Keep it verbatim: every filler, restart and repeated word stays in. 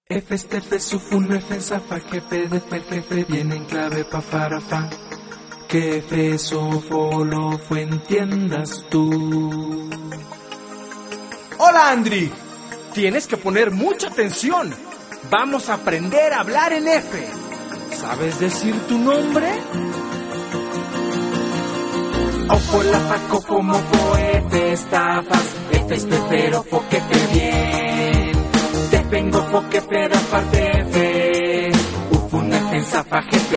F, este, F, sufun, F, zafa, jefe, de, fe, jefe, viene en clave, pa, para, fa. Que F, sofo, lo, fue, entiendas tú. Hola, Andri. Tienes que poner mucha atención. Vamos a aprender a hablar en F. ¿Sabes decir tu nombre? Ofo, la, fa, cofo, mofo, F, estafas, F, espero, fo, que te bien. Te vengo, fo, que pero aparte F, ufun, F, zafa, jefe.